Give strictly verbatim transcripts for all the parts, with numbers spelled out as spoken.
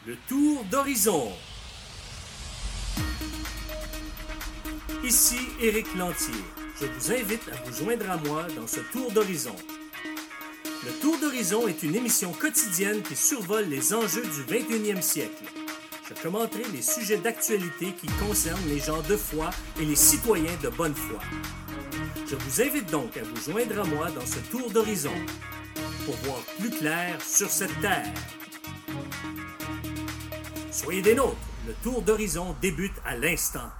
Le tour d'horizon. Ici Éric Lantier. Je vous invite à vous joindre à moi dans ce tour d'horizon. Le tour d'horizon est une émission quotidienne qui survole les enjeux du vingt et unième siècle. Je commenterai les sujets d'actualité qui concernent les gens de foi et les citoyens de bonne foi. Je vous invite donc à vous joindre à moi dans ce tour d'horizon pour voir plus clair sur cette terre. Soyez des nôtres, le tour d'horizon débute à l'instant.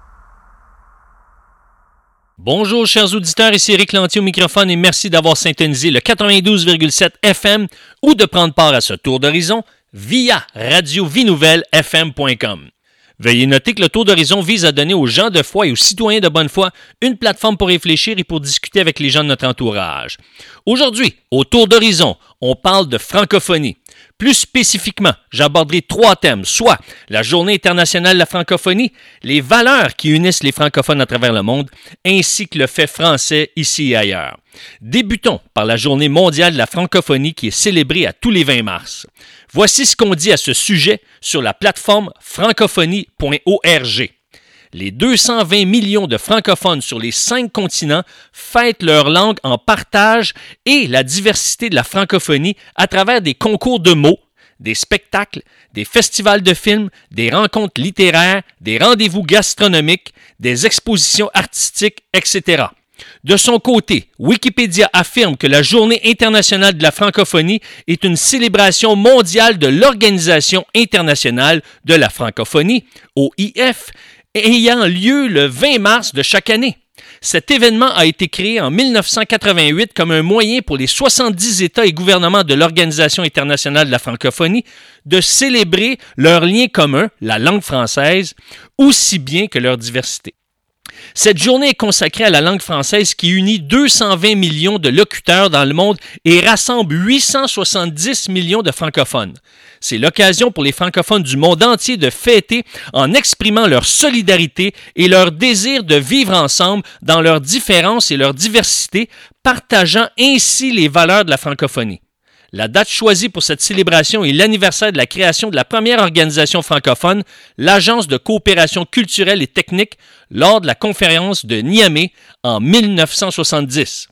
Bonjour chers auditeurs, ici Éric Lantier au microphone et merci d'avoir syntonisé le quatre-vingt-douze virgule sept F M ou de prendre part à ce tour d'horizon via radio vie nouvelle f m point com. Veuillez noter que le tour d'horizon vise à donner aux gens de foi et aux citoyens de bonne foi une plateforme pour réfléchir et pour discuter avec les gens de notre entourage. Aujourd'hui, au tour d'horizon, on parle de francophonie. Plus spécifiquement, j'aborderai trois thèmes, soit la Journée internationale de la francophonie, les valeurs qui unissent les francophones à travers le monde, ainsi que le fait français ici et ailleurs. Débutons par la Journée mondiale de la francophonie qui est célébrée à tous les vingt mars. Voici ce qu'on dit à ce sujet sur la plateforme francophonie point org. Les deux cent vingt millions de francophones sur les cinq continents fêtent leur langue en partage et la diversité de la francophonie à travers des concours de mots, des spectacles, des festivals de films, des rencontres littéraires, des rendez-vous gastronomiques, des expositions artistiques, et cetera. De son côté, Wikipédia affirme que la Journée internationale de la francophonie est une célébration mondiale de l'Organisation internationale de la francophonie, O I F, ayant lieu le vingt mars de chaque année. Cet événement a été créé en mille neuf cent quatre-vingt-huit comme un moyen pour les soixante-dix États et gouvernements de l'Organisation internationale de la francophonie de célébrer leur lien commun, la langue française, aussi bien que leur diversité. Cette journée est consacrée à la langue française qui unit deux cent vingt millions de locuteurs dans le monde et rassemble huit cent soixante-dix millions de francophones. C'est l'occasion pour les francophones du monde entier de fêter en exprimant leur solidarité et leur désir de vivre ensemble dans leurs différences et leur diversité, partageant ainsi les valeurs de la francophonie. La date choisie pour cette célébration est l'anniversaire de la création de la première organisation francophone, l'Agence de coopération culturelle et technique, lors de la conférence de Niamey en mille neuf cent soixante-dix.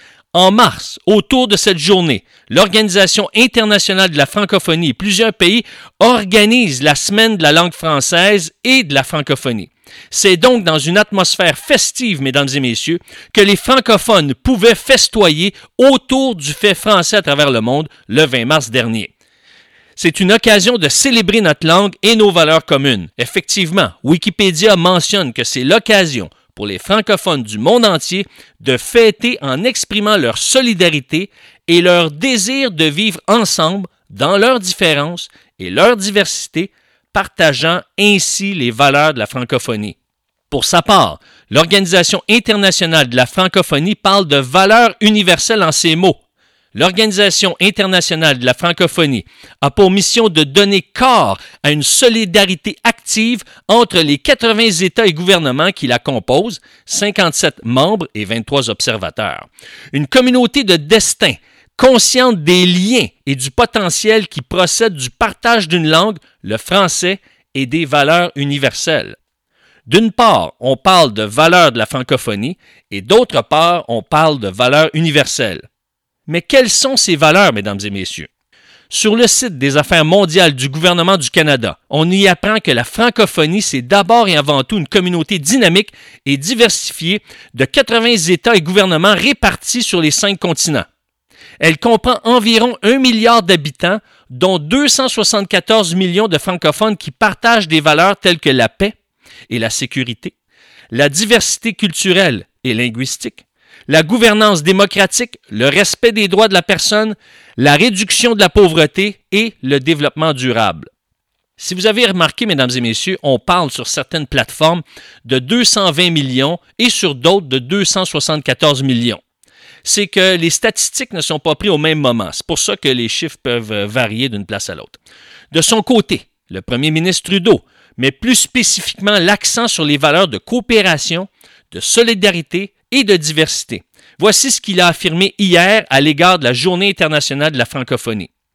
En mars, autour de cette journée, l'Organisation internationale de la francophonie et plusieurs pays organisent la Semaine de la langue française et de la francophonie. C'est donc dans une atmosphère festive, mesdames et messieurs, que les francophones pouvaient festoyer autour du fait français à travers le monde le vingt mars dernier. C'est une occasion de célébrer notre langue et nos valeurs communes. Effectivement, Wikipédia mentionne que c'est l'occasion pour les francophones du monde entier de fêter en exprimant leur solidarité et leur désir de vivre ensemble dans leurs différences et leur diversité, partageant ainsi les valeurs de la francophonie. Pour sa part, l'Organisation internationale de la francophonie parle de valeurs universelles en ces mots. L'Organisation internationale de la francophonie a pour mission de donner corps à une solidarité active entre les quatre-vingts États et gouvernements qui la composent, cinquante-sept membres et vingt-trois observateurs. Une communauté de destin, consciente des liens et du potentiel qui procède du partage d'une langue, le français, et des valeurs universelles. D'une part, on parle de valeurs de la francophonie et d'autre part, on parle de valeurs universelles. Mais quelles sont ces valeurs, mesdames et messieurs? Sur le site des Affaires mondiales du gouvernement du Canada, on y apprend que la francophonie, c'est d'abord et avant tout une communauté dynamique et diversifiée de quatre-vingts États et gouvernements répartis sur les cinq continents. Elle comprend environ un milliard d'habitants, dont deux cent soixante-quatorze millions de francophones qui partagent des valeurs telles que la paix et la sécurité, la diversité culturelle et linguistique, la gouvernance démocratique, le respect des droits de la personne, la réduction de la pauvreté et le développement durable. Si vous avez remarqué, mesdames et messieurs, on parle sur certaines plateformes de deux cent vingt millions et sur d'autres de deux cent soixante-quatorze millions. C'est que les statistiques ne sont pas prises au même moment. C'est pour ça que les chiffres peuvent varier d'une place à l'autre. De son côté, le premier ministre Trudeau met plus spécifiquement l'accent sur les valeurs de coopération, de solidarité et de diversité. Voici ce qu'il a affirmé hier à l'égard de la Journée internationale de la francophonie.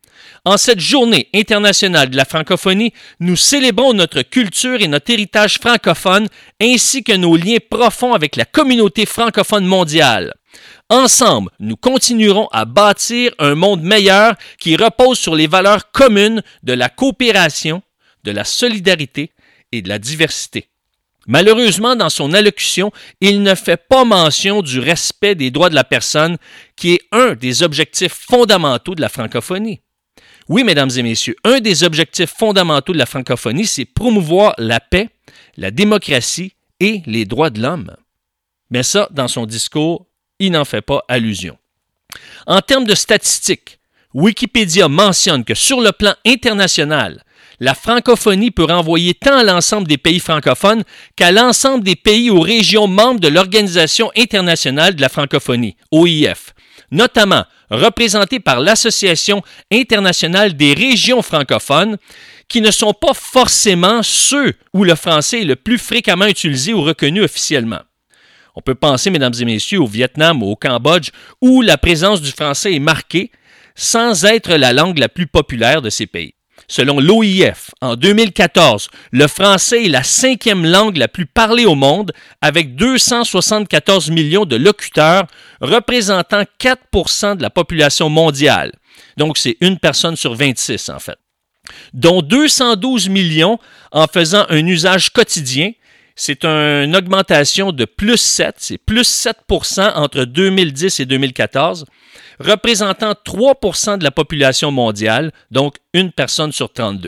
En cette journée internationale de la francophonie, nous célébrons notre culture et notre héritage francophone, ainsi que nos liens profonds avec la communauté francophone mondiale. Ensemble, nous continuerons à bâtir un monde meilleur qui repose sur les valeurs communes de la coopération, de la solidarité et de la diversité. Malheureusement, dans son allocution, il ne fait pas mention du respect des droits de la personne, qui est un des objectifs fondamentaux de la francophonie. Oui, mesdames et messieurs, un des objectifs fondamentaux de la francophonie, c'est promouvoir la paix, la démocratie et les droits de l'homme. Mais ça, dans son discours, il n'en fait pas allusion. En termes de statistiques, Wikipédia mentionne que sur le plan international, la francophonie peut renvoyer tant à l'ensemble des pays francophones qu'à l'ensemble des pays ou régions membres de l'Organisation internationale de la francophonie, O I F, notamment représentée par l'Association internationale des régions francophones, qui ne sont pas forcément ceux où le français est le plus fréquemment utilisé ou reconnu officiellement. On peut penser, mesdames et messieurs, au Vietnam ou au Cambodge, où la présence du français est marquée sans être la langue la plus populaire de ces pays. Selon l'O I F, en deux mille quatorze, le français est la cinquième langue la plus parlée au monde, avec deux cent soixante-quatorze millions de locuteurs, représentant quatre pour cent de la population mondiale. Donc, c'est une personne sur vingt-six, en fait. Dont deux cent douze millions en faisant un usage quotidien. C'est une augmentation de plus sept, c'est plus sept pour cent entre deux mille dix et deux mille quatorze, représentant trois pour cent de la population mondiale, donc une personne sur trente-deux.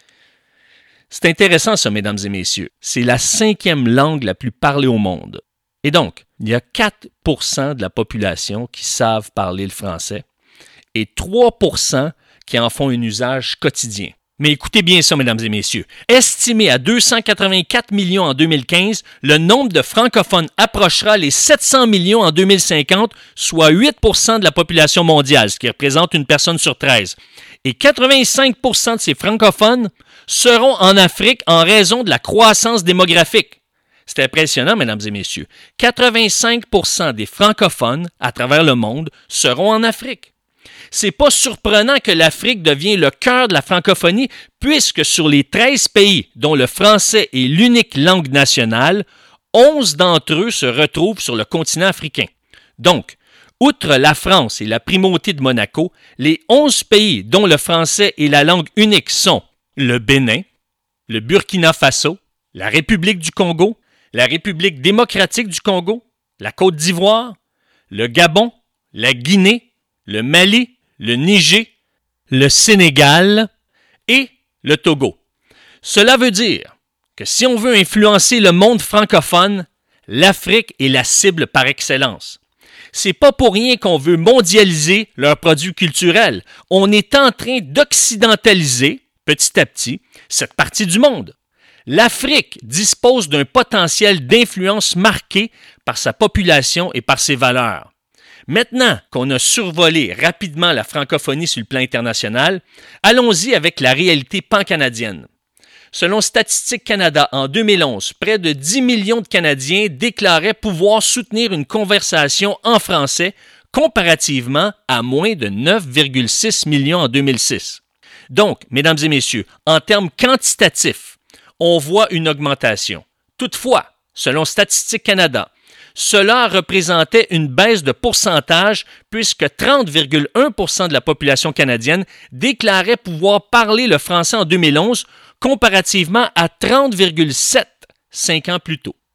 C'est intéressant ça, mesdames et messieurs. C'est la cinquième langue la plus parlée au monde. Et donc, il y a quatre pour cent de la population qui savent parler le français et trois pour cent qui en font un usage quotidien. Mais écoutez bien ça, mesdames et messieurs. Estimé à deux cent quatre-vingt-quatre millions en deux mille quinze, le nombre de francophones approchera les sept cents millions en deux mille cinquante, soit huit pour cent de la population mondiale, ce qui représente une personne sur treize. Et quatre-vingt-cinq pour cent de ces francophones seront en Afrique en raison de la croissance démographique. C'est impressionnant, mesdames et messieurs. quatre-vingt-cinq pour cent des francophones à travers le monde seront en Afrique. C'est pas surprenant que l'Afrique devienne le cœur de la francophonie, puisque sur les treize pays dont le français est l'unique langue nationale, onze d'entre eux se retrouvent sur le continent africain. Donc, outre la France et la primauté de Monaco, les onze pays dont le français est la langue unique sont le Bénin, le Burkina Faso, la République du Congo, la République démocratique du Congo, la Côte d'Ivoire, le Gabon, la Guinée, le Mali, le Niger, le Sénégal et le Togo. Cela veut dire que si on veut influencer le monde francophone, l'Afrique est la cible par excellence. C'est pas pour rien qu'on veut mondialiser leurs produits culturels. On est en train d'occidentaliser, petit à petit, cette partie du monde. L'Afrique dispose d'un potentiel d'influence marqué par sa population et par ses valeurs. Maintenant qu'on a survolé rapidement la francophonie sur le plan international, allons-y avec la réalité pan-canadienne. Selon Statistique Canada, en deux mille onze, près de dix millions de Canadiens déclaraient pouvoir soutenir une conversation en français comparativement à moins de neuf virgule six millions en deux mille six. Donc, mesdames et messieurs, en termes quantitatifs, on voit une augmentation. Toutefois, selon Statistique Canada, cela représentait une baisse de pourcentage puisque trente virgule un pour cent de la population canadienne déclarait pouvoir parler le français en deux mille onze comparativement à trente virgule sept cinq ans plus tôt.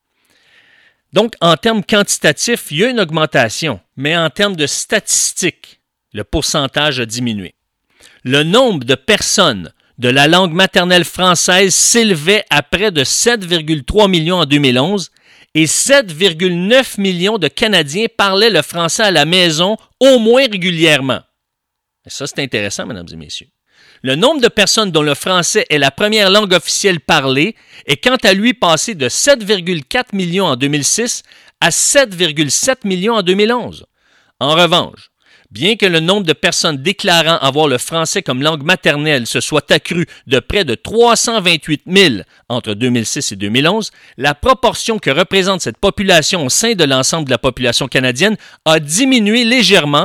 Donc, en termes quantitatifs, il y a une augmentation, mais en termes de statistiques, le pourcentage a diminué. Le nombre de personnes de la langue maternelle française s'élevait à près de sept virgule trois millions en deux mille onze et sept virgule neuf millions de Canadiens parlaient le français à la maison au moins régulièrement. Et ça, c'est intéressant, mesdames et messieurs. Le nombre de personnes dont le français est la première langue officielle parlée est quant à lui passé de sept virgule quatre millions en deux mille six à sept virgule sept millions en deux mille onze. En revanche, bien que le nombre de personnes déclarant avoir le français comme langue maternelle se soit accru de près de trois cent vingt-huit mille entre deux mille six et deux mille onze, la proportion que représente cette population au sein de l'ensemble de la population canadienne a diminué légèrement,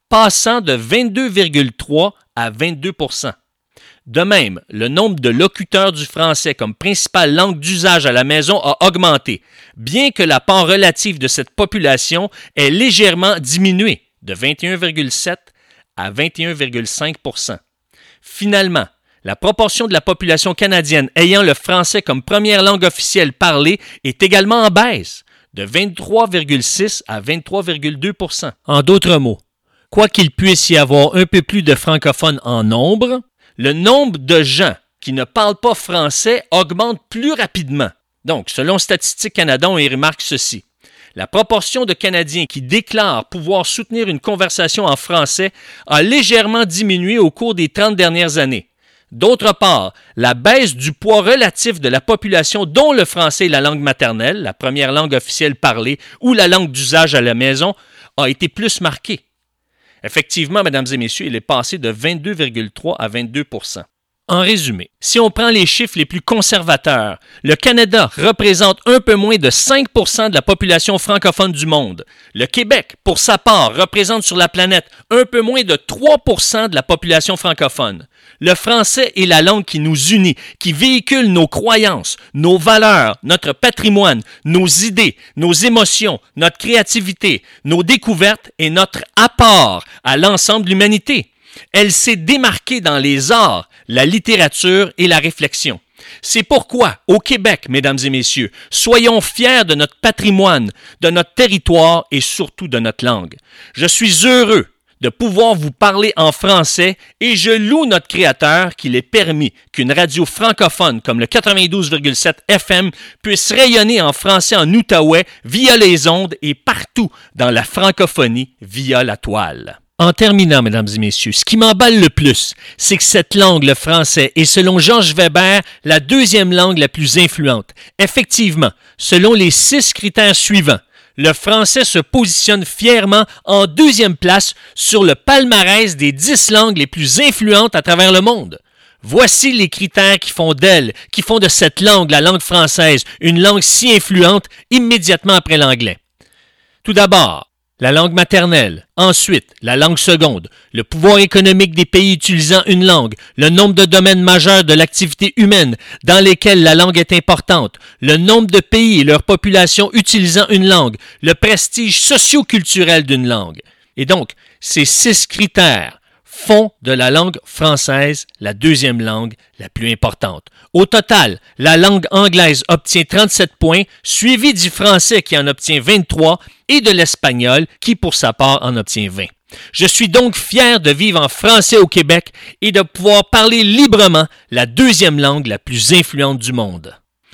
passant de vingt-deux virgule trois à vingt-deux pour cent. De même, le nombre de locuteurs du français comme principale langue d'usage à la maison a augmenté, bien que la part relative de cette population ait légèrement diminué de vingt et un virgule sept à vingt et un virgule cinq pour cent. Finalement, la proportion de la population canadienne ayant le français comme première langue officielle parlée est également en baisse, de vingt-trois virgule six à vingt-trois virgule deux pour cent. En d'autres mots, quoi qu'il puisse y avoir un peu plus de francophones en nombre, le nombre de gens qui ne parlent pas français augmente plus rapidement. Donc, selon Statistique Canada, on y remarque ceci. La proportion de Canadiens qui déclarent pouvoir soutenir une conversation en français a légèrement diminué au cours des trente dernières années. D'autre part, la baisse du poids relatif de la population dont le français est la langue maternelle, la première langue officielle parlée ou la langue d'usage à la maison, a été plus marquée. Effectivement, mesdames et messieurs, il est passé de vingt-deux virgule trois à vingt-deux pour cent. En résumé, si on prend les chiffres les plus conservateurs, le Canada représente un peu moins de cinq pour cent de la population francophone du monde. Le Québec, pour sa part, représente sur la planète un peu moins de trois pour cent de la population francophone. Le français est la langue qui nous unit, qui véhicule nos croyances, nos valeurs, notre patrimoine, nos idées, nos émotions, notre créativité, nos découvertes et notre apport à l'ensemble de l'humanité. Elle s'est démarquée dans les arts, la littérature et la réflexion. C'est pourquoi, au Québec, mesdames et messieurs, soyons fiers de notre patrimoine, de notre territoire et surtout de notre langue. Je suis heureux de pouvoir vous parler en français et je loue notre créateur qu'il ait permis qu'une radio francophone comme le quatre-vingt-douze virgule sept F M puisse rayonner en français en Outaouais via les ondes et partout dans la francophonie via la toile. En terminant, mesdames et messieurs, ce qui m'emballe le plus, c'est que cette langue, le français, est selon Georges Weber la deuxième langue la plus influente. Effectivement, selon les six critères suivants, le français se positionne fièrement en deuxième place sur le palmarès des dix langues les plus influentes à travers le monde. Voici les critères qui font d'elle, qui font de cette langue, la langue française, une langue si influente immédiatement après l'anglais. Tout d'abord, la langue maternelle. Ensuite, la langue seconde. Le pouvoir économique des pays utilisant une langue. Le nombre de domaines majeurs de l'activité humaine dans lesquels la langue est importante. Le nombre de pays et leur population utilisant une langue. Le prestige socio-culturel d'une langue. Et donc, ces six critères font de la langue française la deuxième langue la plus importante. Au total, la langue anglaise obtient trente-sept points, suivi du français qui en obtient vingt-trois et de l'espagnol qui, pour sa part, en obtient vingt. Je suis donc fier de vivre en français au Québec et de pouvoir parler librement la deuxième langue la plus influente du monde.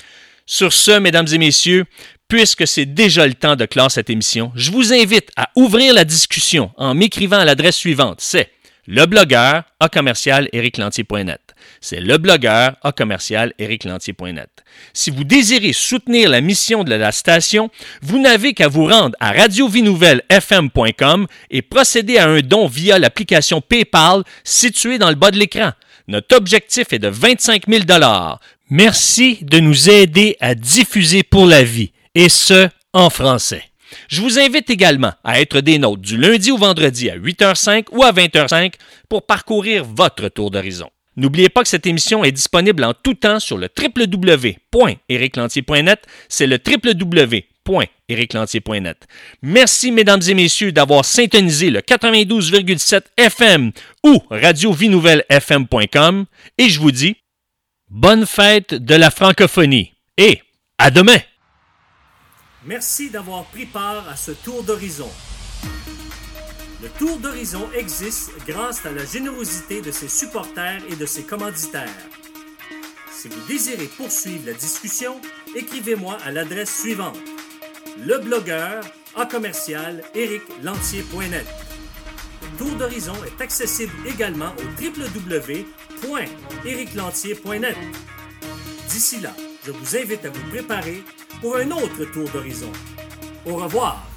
Sur ce, mesdames et messieurs, puisque c'est déjà le temps de clore cette émission, je vous invite à ouvrir la discussion en m'écrivant à l'adresse suivante, c'est leblogueur à commercial éric lantier point net. C'est leblogueur à commercial éric lantier point net. Si vous désirez soutenir la mission de la station, vous n'avez qu'à vous rendre à radio vie nouvelle f m point com et procéder à un don via l'application PayPal située dans le bas de l'écran. Notre objectif est de vingt-cinq mille dollars. Merci de nous aider à diffuser pour la vie, et ce, en français. Je vous invite également à être des nôtres du lundi au vendredi à huit heures cinq ou à vingt heures cinq pour parcourir votre tour d'horizon. N'oubliez pas que cette émission est disponible en tout temps sur le w w w point éric lantier point net. C'est le w w w point éric lantier point net. Merci, mesdames et messieurs, d'avoir syntonisé le quatre-vingt-douze virgule sept F M ou radio vie nouvelle f m point com et je vous dis bonne fête de la francophonie et à demain! Merci d'avoir pris part à ce tour d'horizon. Le tour d'horizon existe grâce à la générosité de ses supporters et de ses commanditaires. Si vous désirez poursuivre la discussion, écrivez-moi à l'adresse suivante: leblogueur à commercial éric lantier point net. Le tour d'horizon est accessible également au w w w point éric lantier point net. D'ici là, je vous invite à vous préparer pour un autre tour d'horizon. Au revoir!